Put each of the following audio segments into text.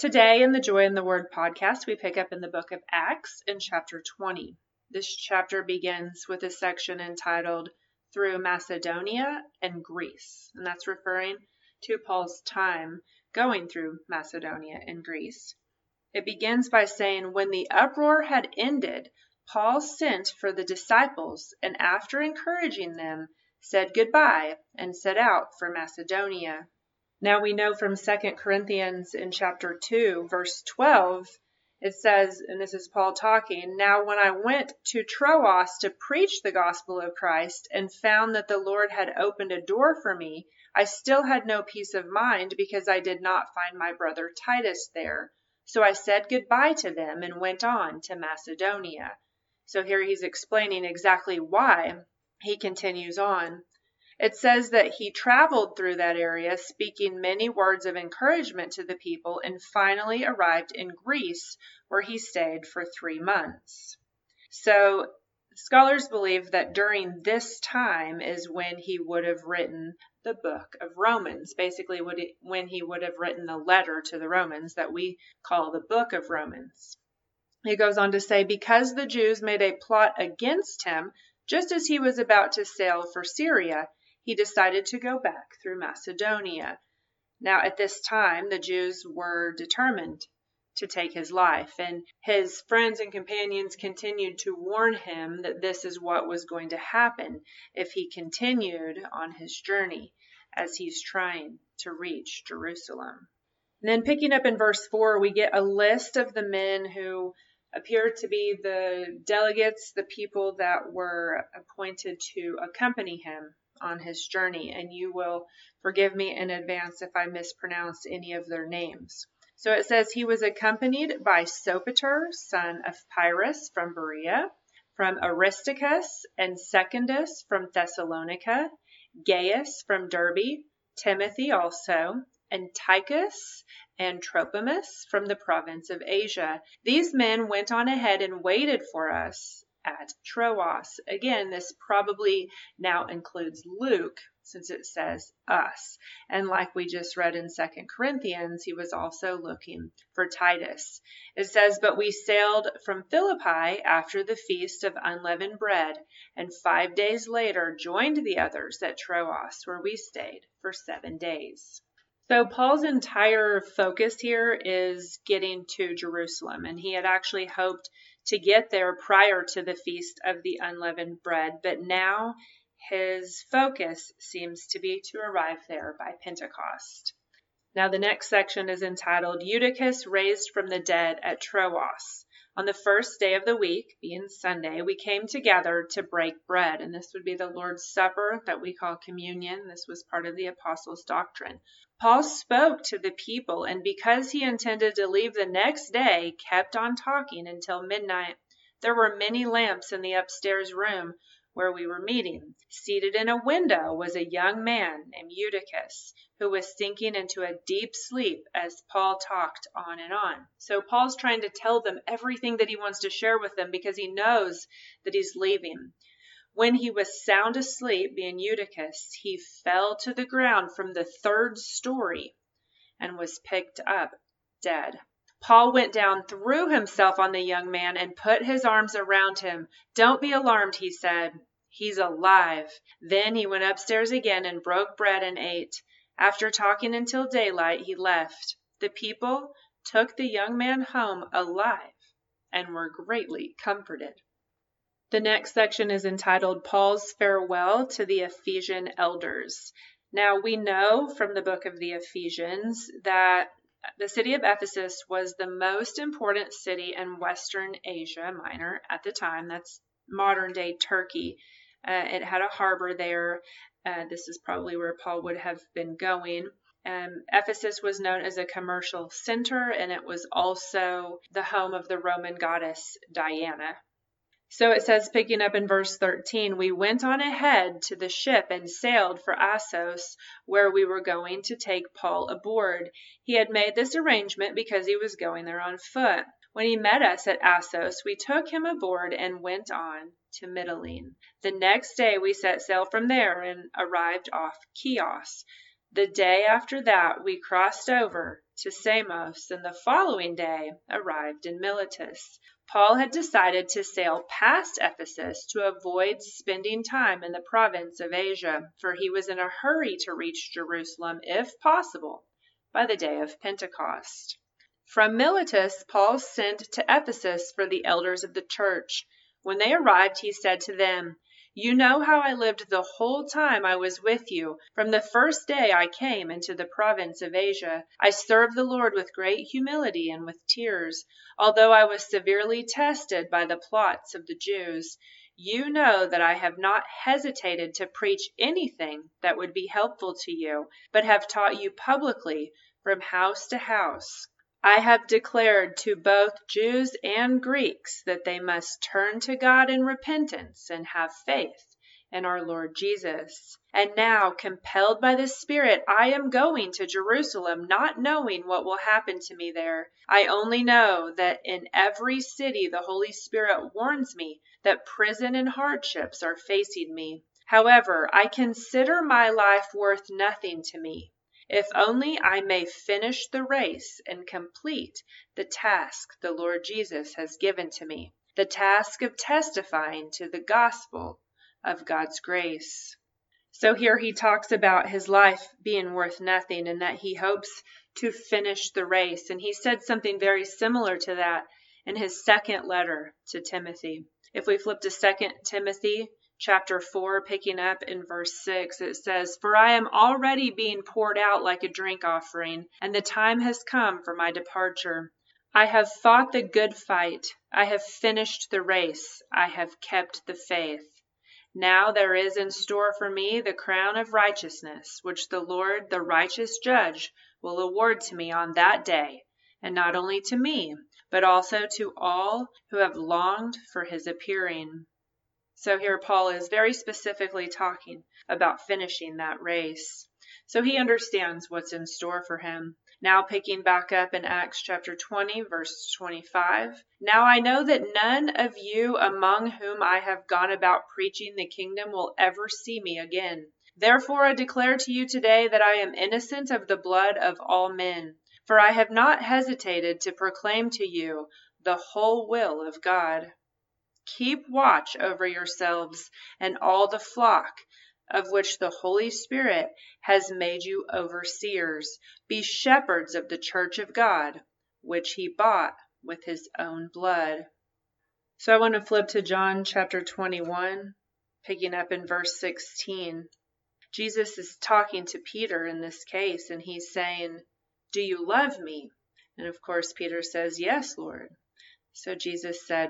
Today in the Joy in the Word podcast, we pick up in the book of Acts in chapter 20. This chapter begins with a section entitled Through Macedonia and Greece, and that's referring to Paul's time going through Macedonia and Greece. It begins by saying, when the uproar had ended, Paul sent for the disciples, and after encouraging them, said goodbye and set out for Macedonia. Now we know from 2 Corinthians in chapter 2, verse 12, it says, and this is Paul talking, now when I went to Troas to preach the gospel of Christ and found that the Lord had opened a door for me, I still had no peace of mind because I did not find my brother Titus there. So I said goodbye to them and went on to Macedonia. So here he's explaining exactly why. He continues on. It says that he traveled through that area, speaking many words of encouragement to the people, and finally arrived in Greece, where he stayed for 3 months. So scholars believe that during this time is when he would have written the book of Romans, basically when he would have written the letter to the Romans that we call the book of Romans. He goes on to say, because the Jews made a plot against him, just as he was about to sail for Syria, he decided to go back through Macedonia. Now, at this time, the Jews were determined to take his life, and his friends and companions continued to warn him that this is what was going to happen if he continued on his journey as he's trying to reach Jerusalem. And then picking up in verse 4, we get a list of the men who appeared to be the delegates, the people that were appointed to accompany him on his journey, and you will forgive me in advance if I mispronounce any of their names. So it says he was accompanied by Sopater, son of Pyrrhus from Berea, from Aristarchus and Secundus from Thessalonica, Gaius from Derbe, Timothy also, and Tychus and Trophimus from the province of Asia. These men went on ahead and waited for us at Troas. Again, this probably now includes Luke, since it says us. And like we just read in 2 Corinthians, he was also looking for Titus. It says, but we sailed from Philippi after the feast of unleavened bread, and 5 days later joined the others at Troas, where we stayed for 7 days. So Paul's entire focus here is getting to Jerusalem, and he had actually hoped to get there prior to the Feast of the Unleavened Bread, but now his focus seems to be to arrive there by Pentecost. Now the next section is entitled Eutychus Raised from the Dead at Troas. On the first day of the week, being Sunday, we came together to break bread, and this would be the Lord's Supper that we call communion. This was part of the apostles' doctrine. Paul spoke to the people, and because he intended to leave the next day, kept on talking until midnight. There were many lamps in the upstairs room where we were meeting. Seated in a window was a young man named Eutychus, who was sinking into a deep sleep as Paul talked on and on. So Paul's trying to tell them everything that he wants to share with them because he knows that he's leaving. When he was sound asleep, being Eutychus, he fell to the ground from the 3rd story and was picked up dead. Paul went down, threw himself on the young man, and put his arms around him. Don't be alarmed, he said. He's alive. Then he went upstairs again and broke bread and ate. After talking until daylight, he left. The people took the young man home alive and were greatly comforted. The next section is entitled Paul's Farewell to the Ephesian Elders. Now we know from the book of the Ephesians that the city of Ephesus was the most important city in Western Asia Minor at the time. That's modern-day Turkey. It had a harbor there. This is probably where Paul would have been going. Ephesus was known as a commercial center, and it was also the home of the Roman goddess Diana. So it says, picking up in verse 13, we went on ahead to the ship and sailed for Assos, where we were going to take Paul aboard. He had made this arrangement because he was going there on foot. When he met us at Assos, we took him aboard and went on to Mytilene. The next day we set sail from there and arrived off Chios. The day after that we crossed over to Samos, and the following day arrived in Miletus. Paul had decided to sail past Ephesus to avoid spending time in the province of Asia, for he was in a hurry to reach Jerusalem, if possible, by the day of Pentecost. From Miletus, Paul sent to Ephesus for the elders of the church. When they arrived, he said to them, "You know how I lived the whole time I was with you. From the first day I came into the province of Asia, I served the Lord with great humility and with tears, although I was severely tested by the plots of the Jews. You know that I have not hesitated to preach anything that would be helpful to you, but have taught you publicly from house to house. I have declared to both Jews and Greeks that they must turn to God in repentance and have faith in our Lord Jesus. And now, compelled by the Spirit, I am going to Jerusalem, not knowing what will happen to me there. I only know that in every city the Holy Spirit warns me that prison and hardships are facing me. However, I consider my life worth nothing to me, if only I may finish the race and complete the task the Lord Jesus has given to me, the task of testifying to the gospel of God's grace." So here he talks about his life being worth nothing and that he hopes to finish the race. And he said something very similar to that in his second letter to Timothy. If we flip to 2 Timothy chapter 4, picking up in verse 6, it says, "For I am already being poured out like a drink offering, and the time has come for my departure. I have fought the good fight. I have finished the race. I have kept the faith. Now there is in store for me the crown of righteousness, which the Lord, the righteous judge, will award to me on that day, and not only to me, but also to all who have longed for his appearing." So here Paul is very specifically talking about finishing that race. So he understands what's in store for him. Now picking back up in Acts chapter 20, verse 25. "Now I know that none of you among whom I have gone about preaching the kingdom will ever see me again. Therefore I declare to you today that I am innocent of the blood of all men. For I have not hesitated to proclaim to you the whole will of God. Keep watch over yourselves and all the flock, of which the Holy Spirit has made you overseers. Be shepherds of the church of God, which he bought with his own blood." So I want to flip to John chapter 21, picking up in verse 16. Jesus is talking to Peter in this case, and he's saying, "Do you love me?" And of course, Peter says, "Yes, Lord." So Jesus said,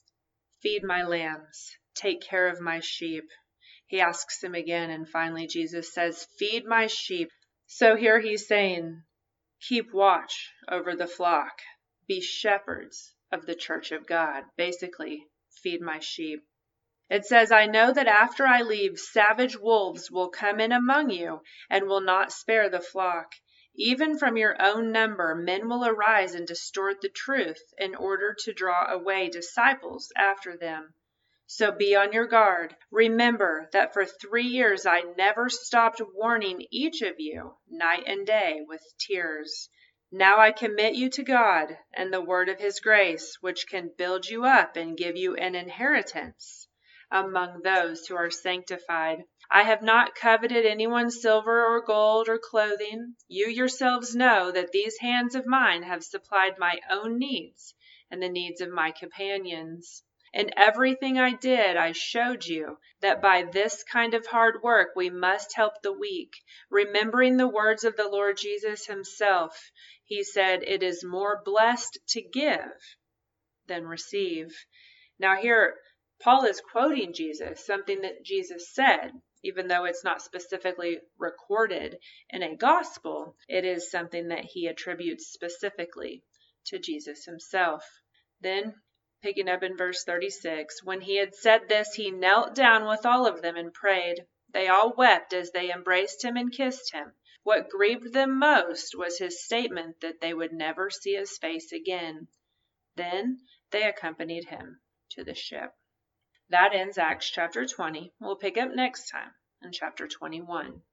"Feed my lambs, take care of my sheep." He asks him again, and finally Jesus says, "Feed my sheep." So here he's saying, keep watch over the flock. Be shepherds of the church of God. Basically, feed my sheep. It says, "I know that after I leave, savage wolves will come in among you and will not spare the flock. Even from your own number, men will arise and distort the truth in order to draw away disciples after them. So be on your guard. Remember that for 3 years I never stopped warning each of you night and day with tears. Now I commit you to God and the word of his grace, which can build you up and give you an inheritance among those who are sanctified. I have not coveted anyone's silver or gold or clothing. You yourselves know that these hands of mine have supplied my own needs and the needs of my companions. In everything I did, I showed you that by this kind of hard work we must help the weak, remembering the words of the Lord Jesus himself. He said, 'It is more blessed to give than receive.'" Now here, Paul is quoting Jesus, something that Jesus said. Even though it's not specifically recorded in a gospel, it is something that he attributes specifically to Jesus himself. Then, picking up in verse 36, "When he had said this, he knelt down with all of them and prayed. They all wept as they embraced him and kissed him. What grieved them most was his statement that they would never see his face again. Then they accompanied him to the ship." That ends Acts chapter 20. We'll pick up next time in chapter 21.